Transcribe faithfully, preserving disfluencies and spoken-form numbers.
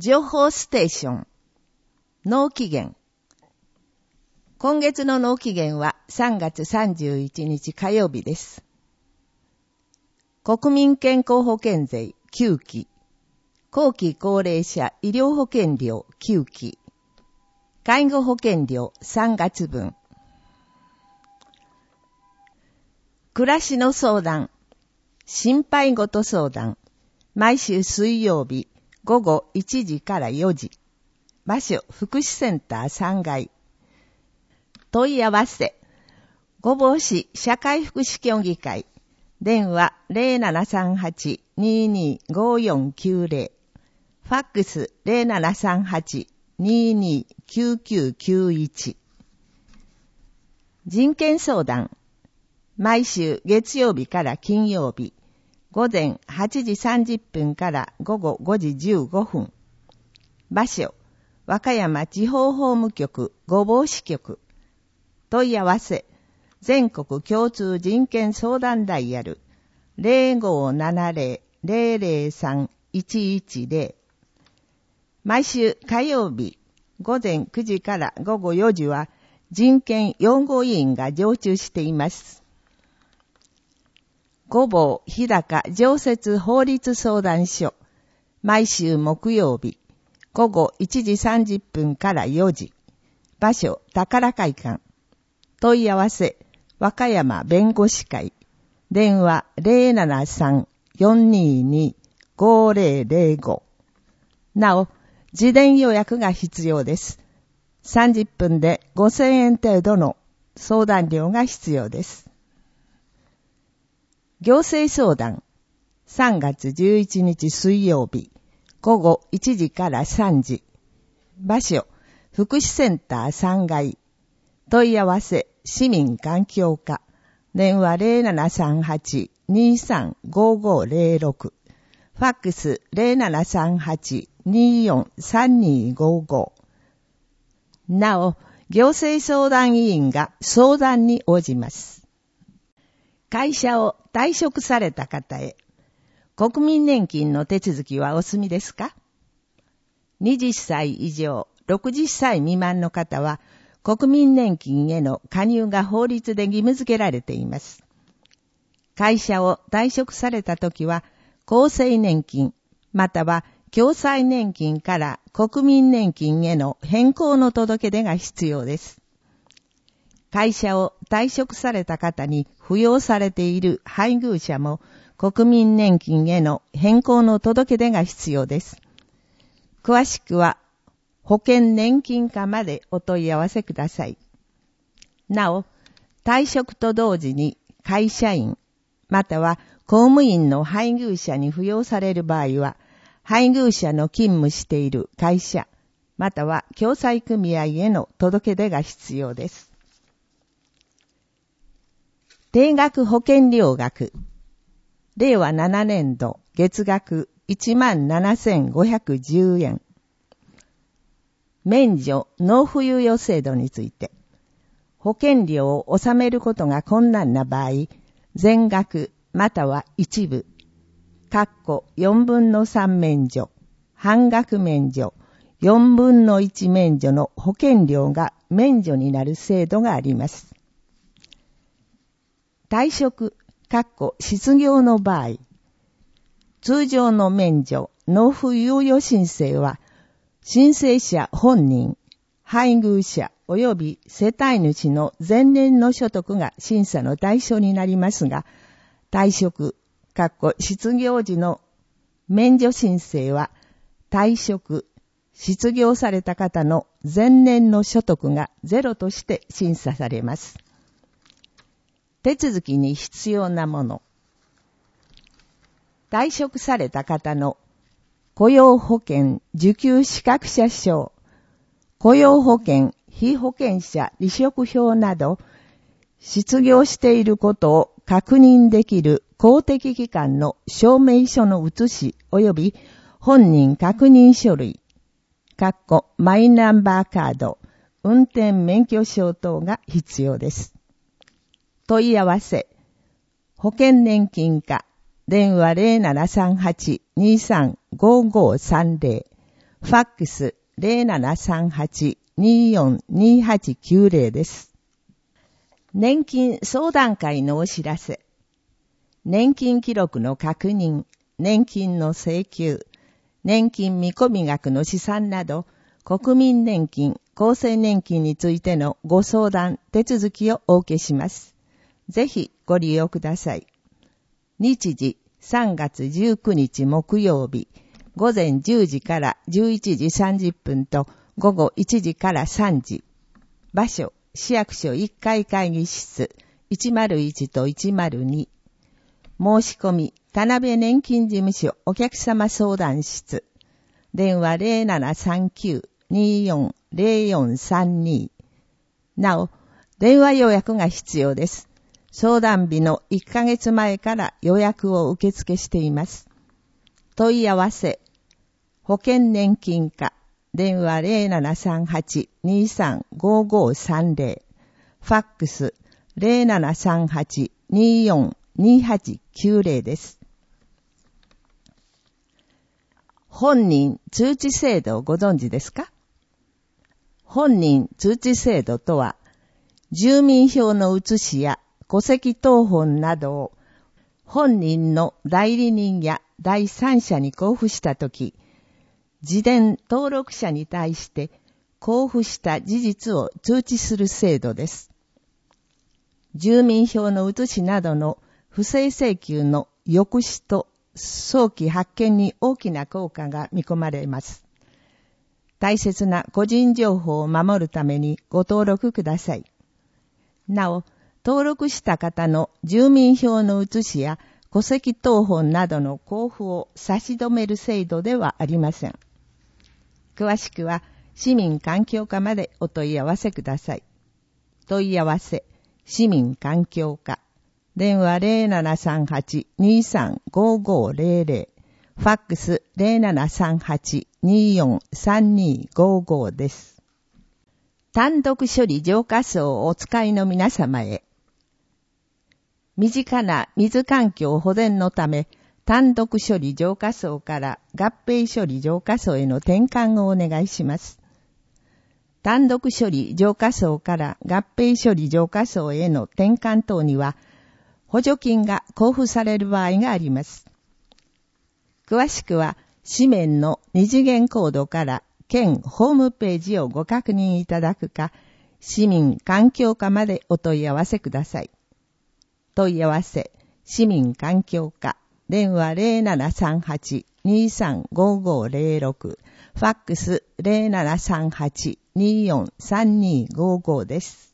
情報ステーション納期限。今月の納期限はさんがつさんじゅういちにち火曜日です。国民健康保険税きゅうき、後期高齢者医療保険料きゅうき、介護保険料さんがつぶん。暮らしの相談、心配事相談、毎週水曜日ごごいちじからよじ。場所、福祉センターさんがい。問い合わせ、御坊市社会福祉協議会。電話 ゼロななさんはち にーにーごよんきゅうゼロ。ファックス ゼロななさんはち にーにーきゅうきゅうきゅういち。人権相談。毎週月曜日から金曜日。午前はちじさんじゅっぷんから午後ごじじゅうごふん。場所、和歌山地方法務局御坊支局。問い合わせ、全国共通人権相談ダイヤル ゼロごーななゼロ ゼロゼロさん いちいちゼロ。毎週火曜日午前くじから午後よじは人権擁護委員が常駐しています。御坊日高常設法律相談所。毎週木曜日午後いちじさんじゅっぷんからよじ。場所、宝会館。問い合わせ、和歌山弁護士会。電話 ゼロななさん よんにーにー ごゼロゼロご。なお、事前予約が必要です。さんじゅっぷんでごせんえん程度の相談料が必要です。行政相談。さんがつじゅういちにち水曜日。午後いちじからさんじ。場所、福祉センターさんがい。問い合わせ、市民環境課。電話 ゼロななさんはち にーさん ごごゼロろく。ファックス ゼロななさんはち にーよん さんにーごご。なお、行政相談委員が相談に応じます。会社を退職された方へ。国民年金の手続きはお済みですか？はたち以上、ろくじゅっさい未満の方は、国民年金への加入が法律で義務付けられています。会社を退職されたときは、厚生年金、または共済年金から国民年金への変更の届け出が必要です。会社を退職された方に扶養されている配偶者も国民年金への変更の届け出が必要です。詳しくは保険年金課までお問い合わせください。なお、退職と同時に会社員、または公務員の配偶者に扶養される場合は、配偶者の勤務している会社、または共済組合への届け出が必要です。定額保険料額。れいわななねんど月額 いちまんななせんごひゃくじゅうえん。免除納付猶予制度について。保険料を納めることが困難な場合、全額または一部、括弧よんぶんのさん免除、半額免除、よんぶんのいち免除の保険料が免除になる制度があります。退職、括弧失業の場合、通常の免除、納付猶予申請は、申請者本人、配偶者及び世帯主の前年の所得が審査の対象になりますが、退職、括弧失業時の免除申請は、退職、失業された方の前年の所得がゼロとして審査されます。手続きに必要なもの。退職された方の雇用保険受給資格者証、雇用保険被保険者離職票など、失業していることを確認できる公的機関の証明書の写し及び本人確認書類、括弧マイナンバーカード、運転免許証等が必要です。問い合わせ、保険年金課、電話 ゼロななさんはち にーさん ごごさんゼロ、 ファックス ゼロななさんはち にーよん にーはちきゅうゼロ です。年金相談会のお知らせ。年金記録の確認、年金の請求、年金見込み額の試算など、国民年金、厚生年金についてのご相談、手続きをお受けします。ぜひご利用ください。日時さんがつじゅうくにち木曜日、午前じゅうじからじゅういちじさんじゅっぷんと午後いちじからさんじ。場所、市役所いっかい会議室いちまるいちといちまるに。申し込み、田辺年金事務所お客様相談室。電話 ゼロななさんきゅう にーよん ゼロよんさんに。なお、電話予約が必要です。相談日のいっかげつまえから予約を受付しています。問い合わせ、保険年金課、電話 ゼロななさんはち にーさん ごーごーさんゼロ、ファックス ゼロななさんはち にーよん にーはちきゅうゼロ です。本人通知制度をご存知ですか？本人通知制度とは、住民票の写しや戸籍謄本などを本人の代理人や第三者に交付したとき、事前登録者に対して交付した事実を通知する制度です。住民票の写しなどの不正請求の抑止と早期発見に大きな効果が見込まれます。大切な個人情報を守るためにご登録ください。なお、登録した方の住民票の写しや戸籍謄本などの交付を差し止める制度ではありません。詳しくは市民環境課までお問い合わせください。問い合わせ、市民環境課。電話 ゼロななさんはち にーさん ごーごーゼロゼロ、ファックス ゼロななさんはち にーよん さんにーごーごーです。単独処理浄化槽をお使いの皆様へ。身近な水環境保全のため、単独処理浄化槽から合併処理浄化槽への転換をお願いします。単独処理浄化槽から合併処理浄化槽への転換等には、補助金が交付される場合があります。詳しくは、紙面の二次元コードから県ホームページをご確認いただくか、市民環境課までお問い合わせください。問い合わせ、市民環境課、電話 ゼロななさんはち にーさん ごーごーゼロろく、ファックス ゼロななさんはち にーよん さんにーごーごーです。